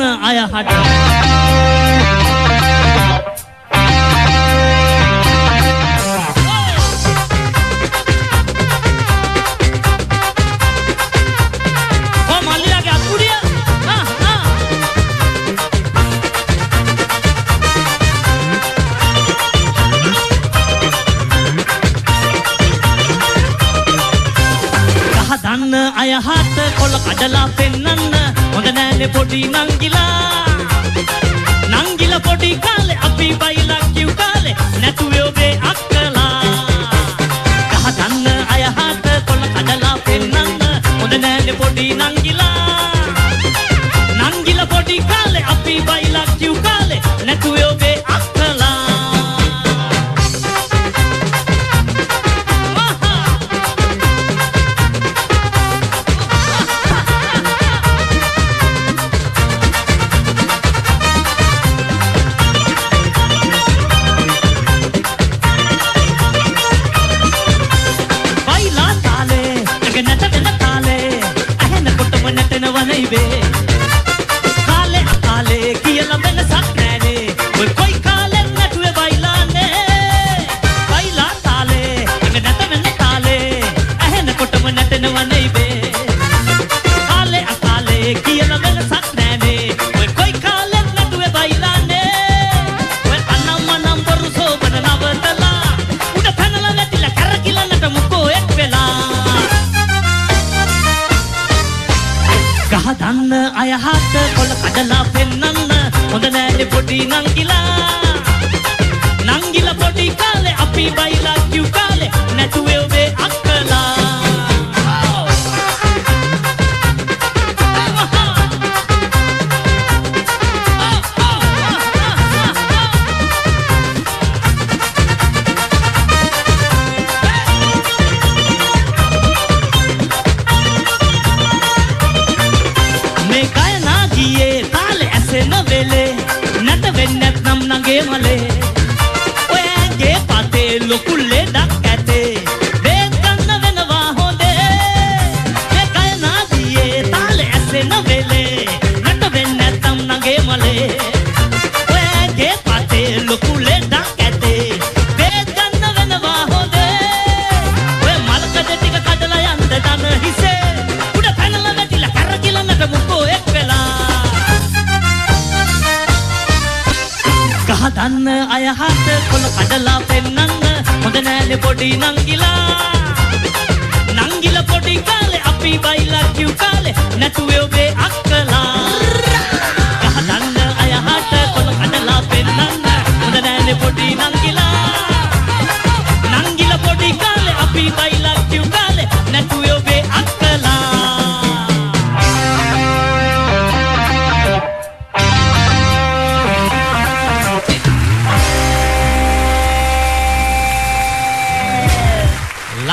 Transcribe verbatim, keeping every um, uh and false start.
අය හට දන්න අය හත කොළ කඩලා පෙන්නන්න හොඳ නෑනේ පොඩි නංගිලා නංගිලා පොඩි කාලේ අපි බයිලා කිව් කාලේ නැතුවේ ඔබේ අක්කලා කහ දන්න අය හත කොළ කඩලා පෙන්නන්න හොඳ නෑනේ පොඩි නංගිලා නංගිලා පොඩි කාලේ අපි බයිලා කිව් කාලේ නැතුවේ ඔබේ අක්කලා කාලේ කාලේ කියලා වෙනසක් නෑනේ ඔය කොයි කාලෙත් නැතුවේ බයිලානේ බයිලා තාලේ එක නැත වෙන තාලේ ඇහෙනකොටම නැතෙනව නෙයිබේ කාලේ කාලේ කියලා වෙනසක් නෑනේ ඔය කොයි කාලෙත් නැතුවේ බයිලානේ ඔය අනම්ම නම්බරු සෝබන නවතලා උඩ පැනලා නැතිලා කරකිලා නැට මුකෝ එක් වෙලා ගහ දන්න අය හත කොළ කඩලා පෙන්නන්න හොඳ නෑනේ පොඩි නංගිලා නංගිලා පොඩි කාලේ අපි බයිලා කිව් කාලේ නැතුවේ ඔබේ අක්කලා නැත වෙන්නත් නම් නගේ මලේ ඔයගේ පතේ ලොකු ලෙඩක් ඇතේ බේත් ගන්න වෙනවා හොඳේ මේ කය නාදියේ තාලේ ඇසෙන වෙලේ නැත වෙන්නත් නම් නගේ මලේ ඔයගේ පතේ ලොකු ලෙඩක් ඇතේ බේත් ගන්න වෙනවා හොඳේ ඔය මලකඩ ටික කඩලා යන්න දන හිසේ උඩ පැනලා වැටිලා කරකිලා නැට මුකෝ එක් වෙලා කහ දන්න අය හත කොළ කඩලා පෙන්නන්න හොඳ නෑනේ පොඩි නංගිලා නංගිලා පොඩි කාලේ අපි බයිලා කිව් කාලේ නැතුවේ ඔබේ අක්කලා